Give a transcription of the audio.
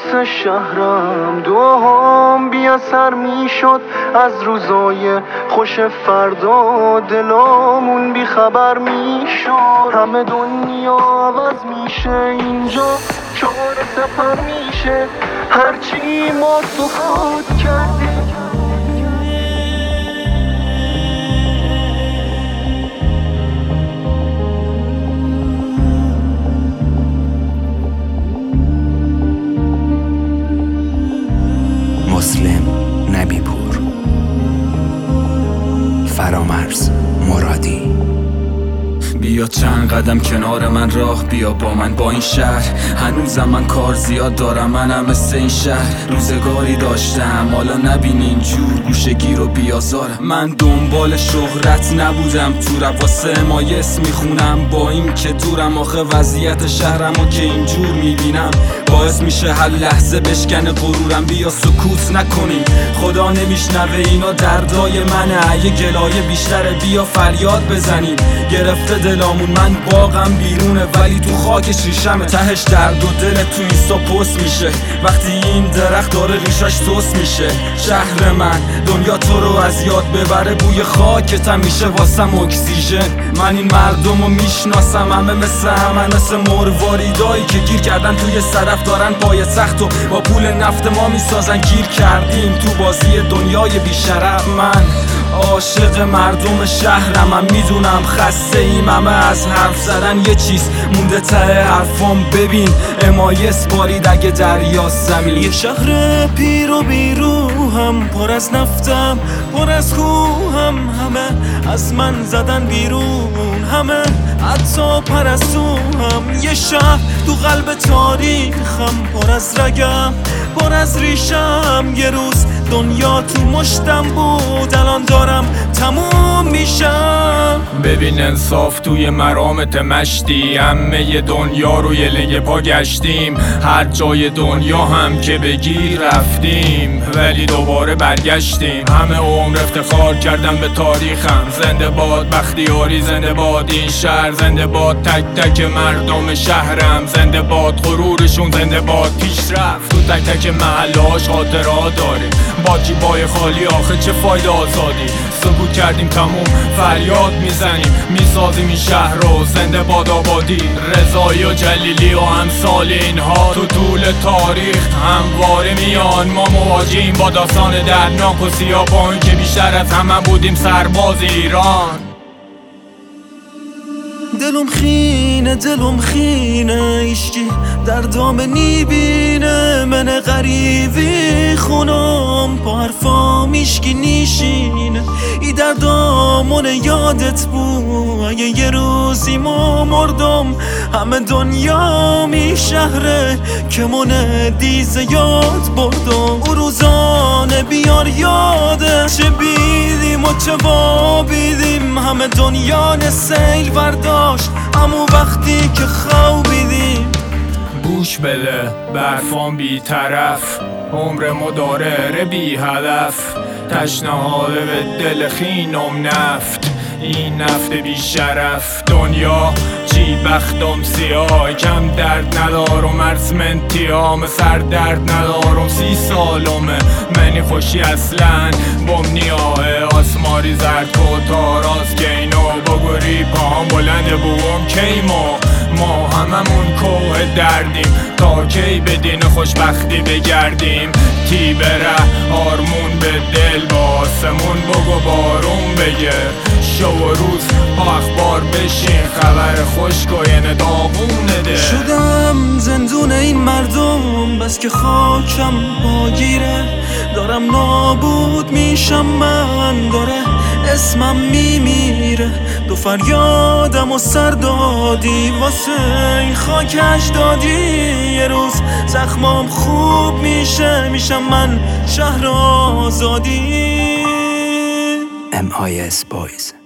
واسه شهرم دوام بی اثر میشد از روزای خوش فردا، دلامون بی خبر میشد. همه دنیا عوض میشه اینجا، چهار سفر میشه هرچی ما تو خود کردیم. مسلم نبیپور، فرامرز مرادی. بیا چند قدم کنار من راه بیا با من با این شهر، هنوزم من کار زیاد دارم، منم مثل این شهر روزگاری داشتم حالا نبین اینجور گوشگیر و بیازارم. من دنبال شهرت نبودم تو رپ واسه مایس میخونم، با این که دورم آخه وضعیت شهرم و که اینجور میبینم باعث میشه هر لحظه بشکنه غرورم. بیا سکوت نکنیم خدا نمیشنوه اینا دردای منه، یه گلایه بیشتره بیا فریاد بزنیم. گرفته دلامون من باغم بیرونه ولی تو خاکش ریشمه، تهش درد و دل تو اینستا پست میشه وقتی این درخت داره ریشش توست میشه. شهر من دنیا تو رو از یاد ببره، بوی خاکتم میشه واسم اکسیژن. من این مردم رو میشناسم همه مثل همه، مثل مرواریدایی که گیر کردن توی صدف دارن پای سخت و با پول نفت ما میسازن. گیر کردیم تو بازی دنیای بیشرف. من عاشق مردم شهرم، من میدونم خسته ایم همه از حرف زدن، یه چیز مونده ته حرفم ببین امایس بارید اگه دریا زمین. یه شهر پیر و بیروهم پر از نفتم پر از کوهم، همه از من زدن بیرون همه حتی پرستوهم. یه شهر تو قلب تاریخم پر از رگم پر از ریشم، یه روز دنیا تو مشتم بود الان دارم تموم میشم. ببین انصاف توی مرامت مشتی، همه دنیا رو یه لگه پا گشتیم، هر جای دنیا هم که بگی رفتیم ولی دوباره برگشتیم. همه عمر افتخار کردم به تاریخم، زنده باد بختیاری، زنده باد این شهر، زنده باد تک تک مردم شهرم، زنده باد غرورشون، زنده باد پیشرفت. تو تک تک محلهاش خاطرات داریم، با جیبای خالی آخه چه فایده آزادی. سکوت کردیم تموم فریاد میزنیم، میسازیم این شهر رو، زنده باد آبادی. رضایی و جلیلی و امثال اینها تو طول تاریخ همواره میان. ما مواجهیم با داستان دردناک و سیاه‌بان که بیشتر از همه بودیم سرباز ایران. دلم خینه ایشکی در دام نیبینه، من غریبی خونم پا حرفام ایشکی نیشینه. ای در دامون یادت بود اگه یه روزی ما مردم، همه دنیا می شهره که من دیزه یاد بردم. او روزانه بیار یاده چه بیدیم و چه وابیدیم، همه دنیا سیل برداشت امو وقتی که خوابیدیم. گوش بده برفان بی طرف، عمر مداره بی هدف، تشنهاده به دل خینم نفت، این نفت بی شرف. دنیا چی بختم سیاه، کم درد ندارم ارسمنتیام، سر درد ندارم 30 سالمه، منی خوشی اصلا بم نیاه آسماری زرد کتاراز که اینو بگوری پاهم بلنده بوم کیمو. ما هممون کوه دردیم تا کی به دین خوشبختی بگردیم. تی بره آرمون به دل با آسمون بگو بارون بگه، شو و روز با اخبار بشین خبر خشکاین داغونه ده. شدم زندون این مردم بس که خاکم باگیره، دارم نابود میشم من، داره اسمم میمیره. دو فریادم و سر دادی واسه این خاک اجدادی، یه روز زخمام خوب میشم من شهر آزادی. MIS Boys.